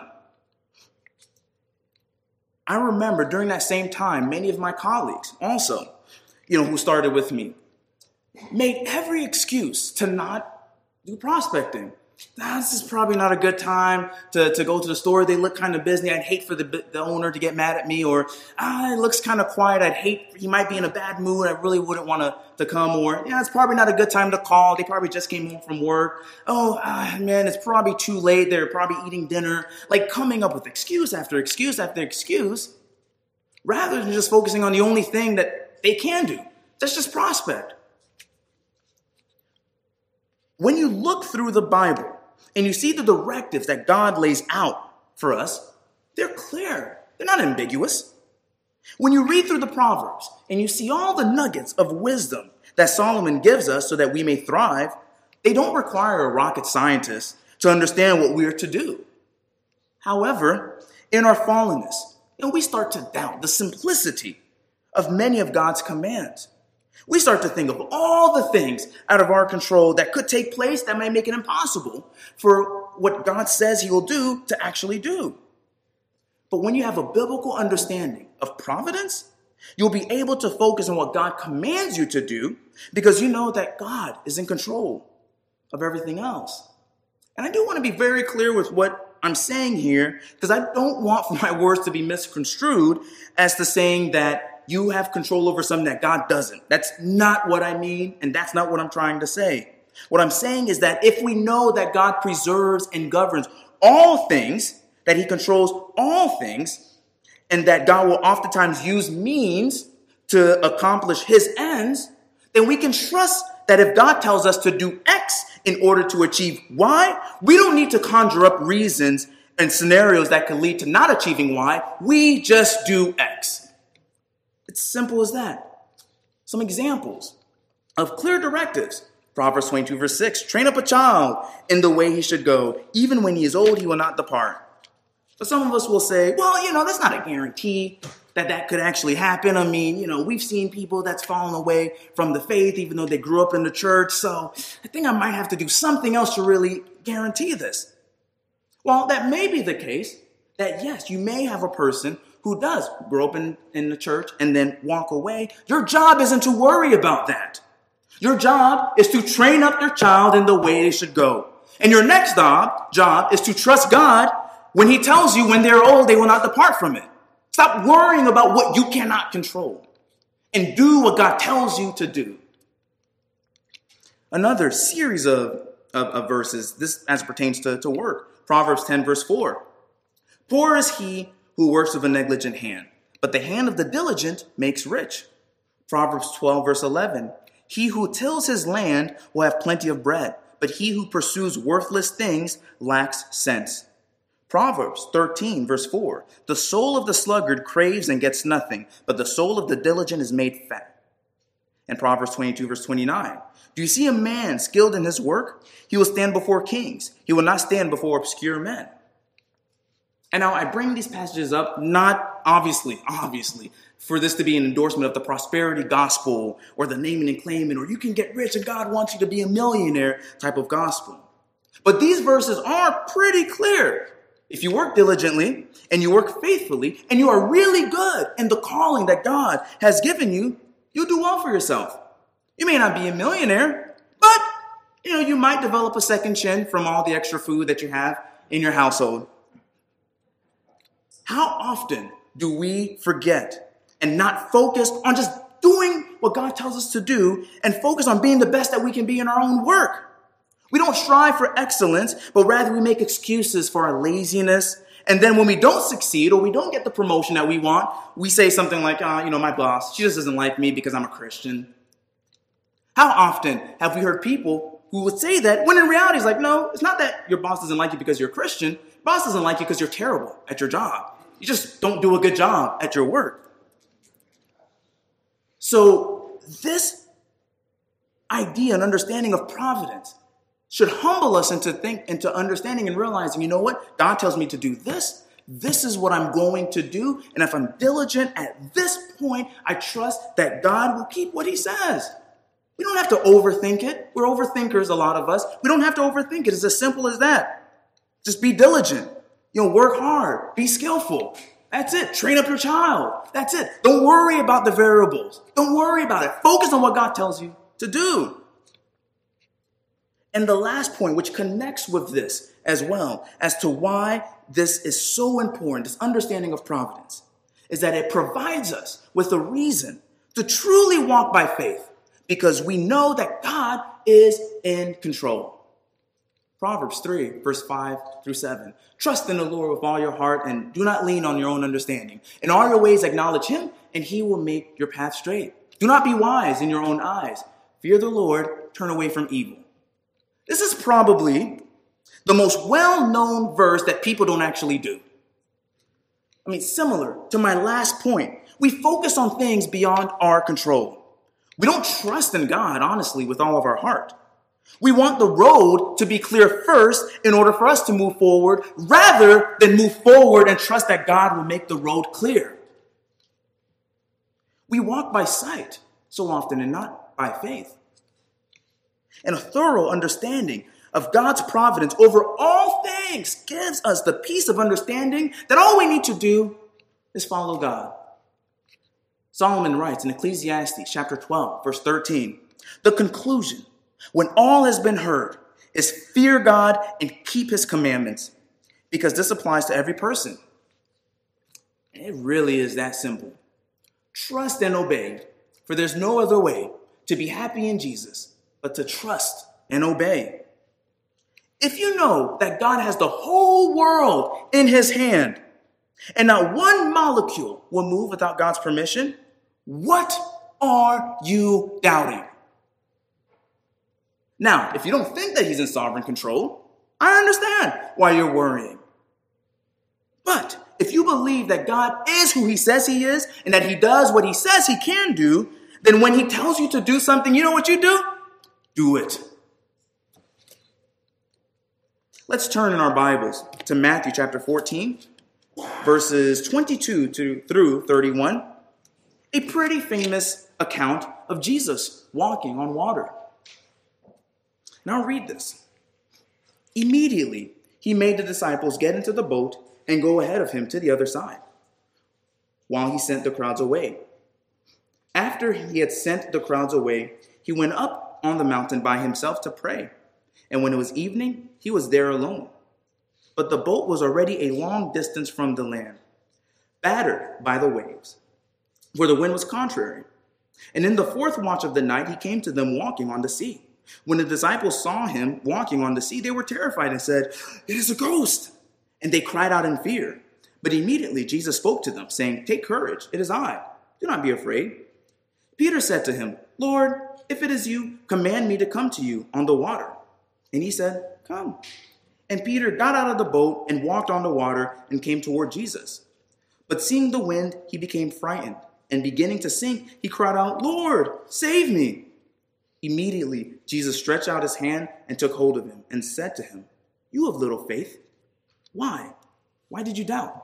I remember during that same time, many of my colleagues also, who started with me, made every excuse to not do prospecting. This is probably not a good time to go to the store. They look kind of busy. I'd hate for the owner to get mad at me. Or, it looks kind of quiet. I'd hate, he might be in a bad mood. I really wouldn't want to come. Or, it's probably not a good time to call. They probably just came home from work. Oh, man, it's probably too late. They're probably eating dinner. Like coming up with excuse after excuse after excuse, rather than just focusing on the only thing that they can do. That's just prospect. When you look through the Bible and you see the directives that God lays out for us, they're clear. They're not ambiguous. When you read through the Proverbs and you see all the nuggets of wisdom that Solomon gives us so that we may thrive, they don't require a rocket scientist to understand what we are to do. However, in our fallenness, we start to doubt the simplicity of many of God's commands. We start to think of all the things out of our control that could take place that might make it impossible for what God says he will do to actually do. But when you have a biblical understanding of providence, you'll be able to focus on what God commands you to do because you know that God is in control of everything else. And I do want to be very clear with what I'm saying here because I don't want for my words to be misconstrued as to saying that you have control over something that God doesn't. That's not what I mean, and that's not what I'm trying to say. What I'm saying is that if we know that God preserves and governs all things, that he controls all things, and that God will oftentimes use means to accomplish his ends, then we can trust that if God tells us to do X in order to achieve Y, we don't need to conjure up reasons and scenarios that could lead to not achieving Y. We just do X. It's simple as that. Some examples of clear directives. Proverbs 22 verse 6, train up a child in the way he should go. Even when he is old, he will not depart. But some of us will say, well, that's not a guarantee that could actually happen. I mean, we've seen people that's fallen away from the faith, even though they grew up in the church. So I think I might have to do something else to really guarantee this. Well, that may be the case that, yes, you may have a person who does grow up in the church and then walk away. Your job isn't to worry about that. Your job is to train up your child in the way they should go. And your next job is to trust God when he tells you when they're old, they will not depart from it. Stop worrying about what you cannot control and do what God tells you to do. Another series of verses, this as it pertains to work. Proverbs 10 verse 4. Poor is he who works with a negligent hand, but the hand of the diligent makes rich. Proverbs 12 verse 11. He who tills his land will have plenty of bread, but he who pursues worthless things lacks sense. Proverbs 13, verse 4. The soul of the sluggard craves and gets nothing, but the soul of the diligent is made fat. And Proverbs 22, verse 29. Do you see a man skilled in his work? He will stand before kings. He will not stand before obscure men. And now I bring these passages up, not obviously, for this to be an endorsement of the prosperity gospel or the naming and claiming, or you can get rich and God wants you to be a millionaire type of gospel. But these verses are pretty clear. If you work diligently and you work faithfully and you are really good in the calling that God has given you, you'll do well for yourself. You may not be a millionaire, but you might develop a second chin from all the extra food that you have in your household. How often do we forget and not focus on just doing what God tells us to do and focus on being the best that we can be in our own work? We don't strive for excellence, but rather we make excuses for our laziness. And then when we don't succeed or we don't get the promotion that we want, we say something like, my boss, she just doesn't like me because I'm a Christian. How often have we heard people who would say that when in reality it's like, no, it's not that your boss doesn't like you because you're a Christian. Your boss doesn't like you because you're terrible at your job. You just don't do a good job at your work. So this idea and understanding of providence should humble us into understanding and realizing, you know what? God tells me to do this. This is what I'm going to do. And if I'm diligent at this point, I trust that God will keep what he says. We don't have to overthink it. We're overthinkers, a lot of us. We don't have to overthink it. It's as simple as that. Just be diligent. Work hard. Be skillful. That's it. Train up your child. That's it. Don't worry about the variables. Don't worry about it. Focus on what God tells you to do. And the last point, which connects with this as well, as to why this is so important, this understanding of providence, is that it provides us with a reason to truly walk by faith, because we know that God is in control. Proverbs 3, verse 5 through 7. Trust in the Lord with all your heart and do not lean on your own understanding. In all your ways acknowledge him and he will make your path straight. Do not be wise in your own eyes. Fear the Lord, turn away from evil. This is probably the most well-known verse that people don't actually do. Similar to my last point, we focus on things beyond our control. We don't trust in God, honestly, with all of our heart. We want the road to be clear first in order for us to move forward, rather than move forward and trust that God will make the road clear. We walk by sight so often and not by faith. And a thorough understanding of God's providence over all things gives us the peace of understanding that all we need to do is follow God. Solomon writes in Ecclesiastes chapter 12, verse 13, the conclusion, when all has been heard, is fear God and keep his commandments, because this applies to every person. It really is that simple. Trust and obey, for there's no other way to be happy in Jesus but to trust and obey. If you know that God has the whole world in his hand and not one molecule will move without God's permission, what are you doubting? Now, if you don't think that he's in sovereign control, I understand why you're worrying. But if you believe that God is who he says he is and that he does what he says he can do, then when he tells you to do something, you know what you do? Do it. Let's turn in our Bibles to Matthew chapter 14, verses 22 through 31. A pretty famous account of Jesus walking on water. Now read this. Immediately, he made the disciples get into the boat and go ahead of him to the other side, while he sent the crowds away. After he had sent the crowds away, he went up on the mountain by himself to pray. And when it was evening, he was there alone. But the boat was already a long distance from the land, battered by the waves, for the wind was contrary. And in the fourth watch of the night, he came to them walking on the sea. When the disciples saw him walking on the sea, they were terrified and said, "It is a ghost." And they cried out in fear. But immediately Jesus spoke to them, saying, "Take courage, it is I. Do not be afraid." Peter said to him, "Lord, if it is you, command me to come to you on the water." And he said, "Come." And Peter got out of the boat and walked on the water and came toward Jesus. But seeing the wind, he became frightened, and beginning to sink, he cried out, "Lord, save me!" Immediately, Jesus stretched out his hand and took hold of him and said to him, "You have little faith. Why? Why did you doubt?"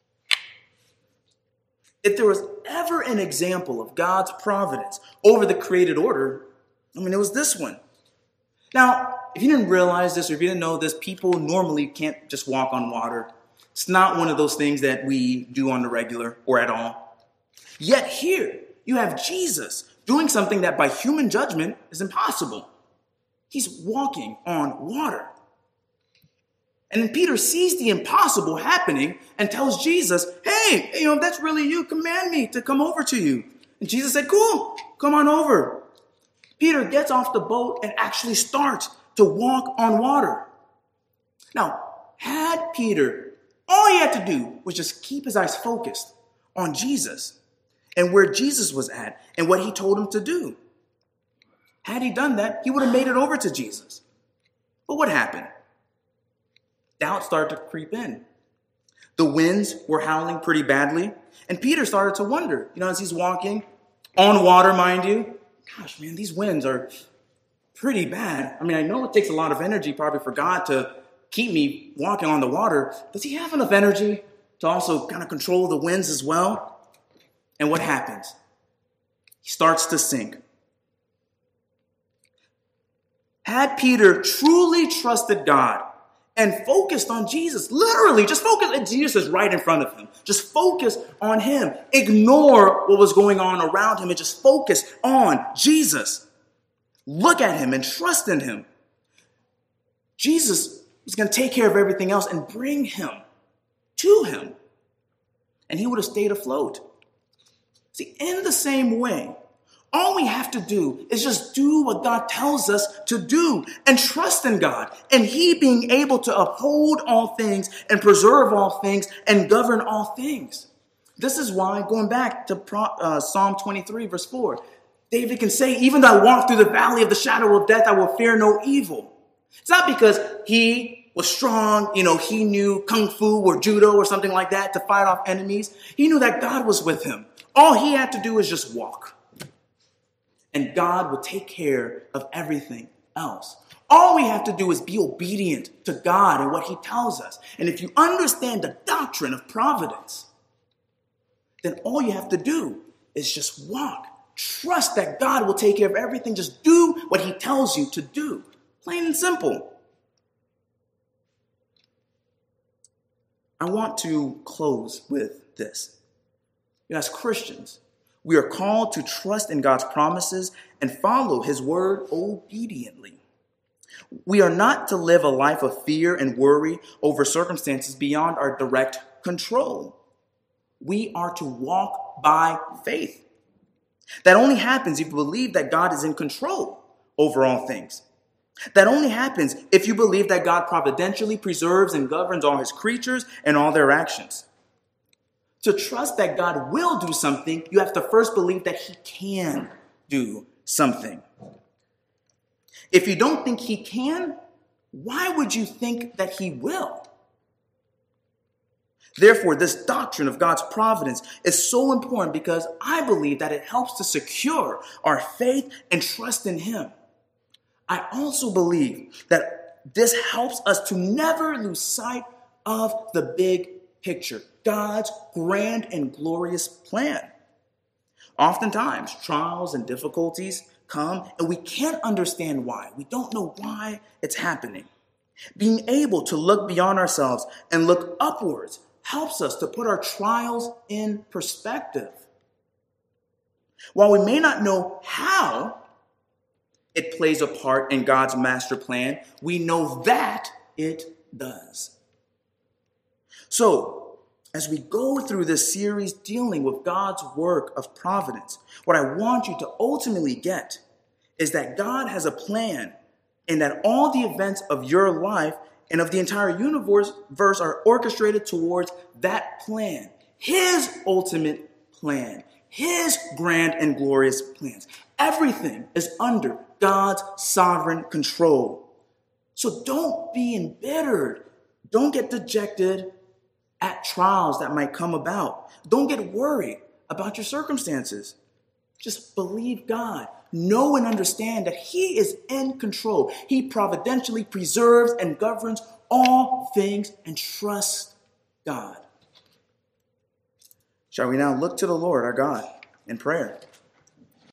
If there was ever an example of God's providence over the created order, it was this one. Now, if you didn't realize this or if you didn't know this, people normally can't just walk on water. It's not one of those things that we do on the regular or at all. Yet here, you have Jesus doing something that by human judgment is impossible. He's walking on water. And then Peter sees the impossible happening and tells Jesus, "Hey, if that's really you, command me to come over to you." And Jesus said, "Cool, come on over." Peter gets off the boat and actually starts to walk on water. Now, had Peter, all he had to do was just keep his eyes focused on Jesus and where Jesus was at and what he told him to do. Had he done that, he would have made it over to Jesus. But what happened? Doubt started to creep in. The winds were howling pretty badly, and Peter started to wonder, as he's walking on water, mind you, gosh, man, these winds are pretty bad. I know it takes a lot of energy probably for God to keep me walking on the water. Does he have enough energy to also kind of control the winds as well? And what happens? He starts to sink. Had Peter truly trusted God and focused on Jesus, literally just focus, and Jesus is right in front of him. Just focus on him. Ignore what was going on around him and just focus on Jesus. Look at him and trust in him. Jesus was going to take care of everything else and bring him to him. And he would have stayed afloat. See, in the same way, all we have to do is just do what God tells us to do and trust in God. And he being able to uphold all things and preserve all things and govern all things. This is why, going back to Psalm 23, verse 4, David can say, "Even though I walk through the valley of the shadow of death, I will fear no evil." It's not because he was strong, he knew kung fu or judo or something like that to fight off enemies. He knew that God was with him. All he had to do was just walk. And God will take care of everything else. All we have to do is be obedient to God and what he tells us. And if you understand the doctrine of providence, then all you have to do is just walk. Trust that God will take care of everything. Just do what he tells you to do. Plain and simple. I want to close with this. As Christians, we are called to trust in God's promises and follow his word obediently. We are not to live a life of fear and worry over circumstances beyond our direct control. We are to walk by faith. That only happens if you believe that God is in control over all things. That only happens if you believe that God providentially preserves and governs all his creatures and all their actions. To trust that God will do something, you have to first believe that he can do something. If you don't think he can, why would you think that he will? Therefore, this doctrine of God's providence is so important because I believe that it helps to secure our faith and trust in him. I also believe that this helps us to never lose sight of the big picture, God's grand and glorious plan. Oftentimes, trials and difficulties come and we can't understand why. We don't know why it's happening. Being able to look beyond ourselves and look upwards helps us to put our trials in perspective. While we may not know how it plays a part in God's master plan, we know that it does. So, as we go through this series dealing with God's work of providence, what I want you to ultimately get is that God has a plan and that all the events of your life and of the entire universe are orchestrated towards that plan, his ultimate plan, his grand and glorious plans. Everything is under God's sovereign control. So don't be embittered. Don't get dejected at trials that might come about. Don't get worried about your circumstances. Just believe God. Know and understand that He is in control. He providentially preserves and governs all things, and trust God. Shall we now look to the Lord our God in prayer?